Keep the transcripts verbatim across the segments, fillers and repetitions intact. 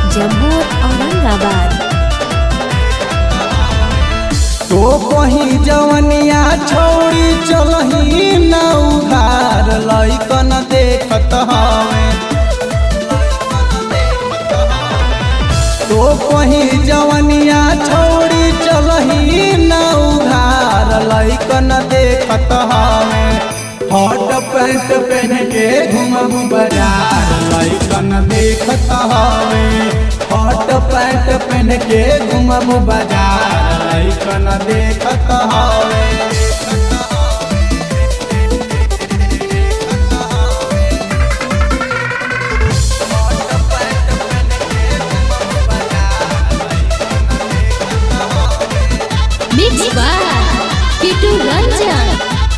जम्मू औरंगाबाद। तो कहीं जवनिया छोड़ी चलही न उघार लइकन देखत हवे। तो कहीं जवनिया छोड़ी चलही न उघार लइकन देखत हवे। हॉट पैंट पहन के घूमब बाजार लइकन देखत हवे। हॉट पैंट पहन के घूमब बाजार लइकन देखत हवे। Mix by Kittu Ranjan.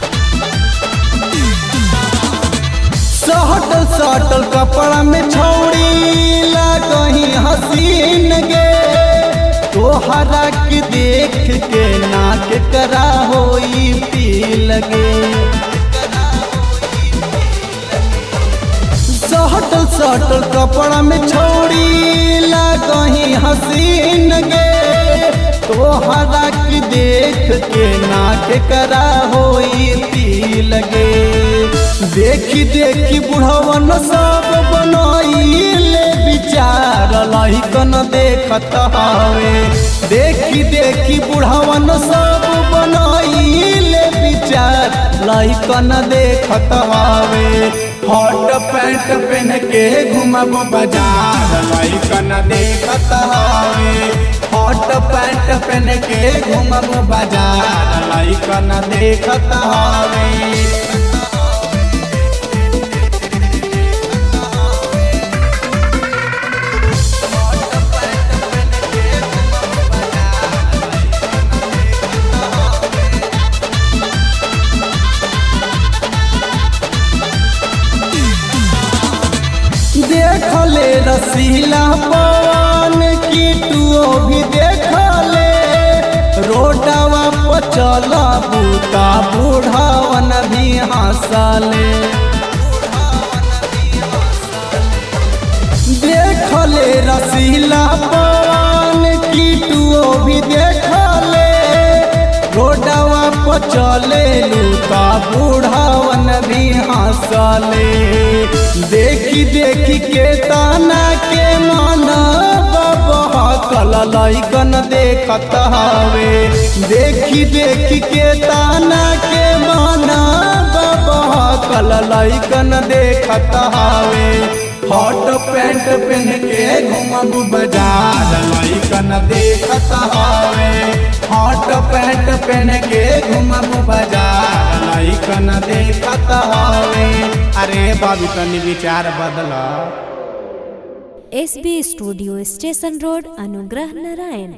सटल सटल कपड़ा में छौड़ी लगही हसीन गे। तोहरा के देख के नाक करा होई पी लगे। सटल सटल कपड़ा में छौड़ी लगही हसीन गे। तोहरा के देख के नाक करा होई पी लगे। देखी देखी बुढ़वन सब बनाइले विचार लइकन देखत हवे। देखी देखी बुढ़वन सब बनाइले विचार लइकन देखत हवे। हॉट पैंट पहन के घूमब बाजार लइकन देखत हवे। हॉट पैंट पहन के घूमब बाजार लइकन देखत हवे। देख ले रसीला पवन किटुओ भी देख ले। रोडवा पर चल बूता बूढ़ावन भी हंसले। देख ले रसीला पवन किटुओ भी देख ले। रोडवा पर चले लूता बूढ़ावन भी हंसले। देखी देखी के ताना के मन बहकल लइकन देखत हवे। देखी देखी के ताना के मन बहकल लइकन देखत हवे। हॉट पैंट पहन के घूमब बाजार लइकन देखत हवे। हॉट पैंट पहन के घूमब बाजार लइकन देखत हवे। अरे बाबू तनी विचार बदला। S B studio station road Anugrah Narayan.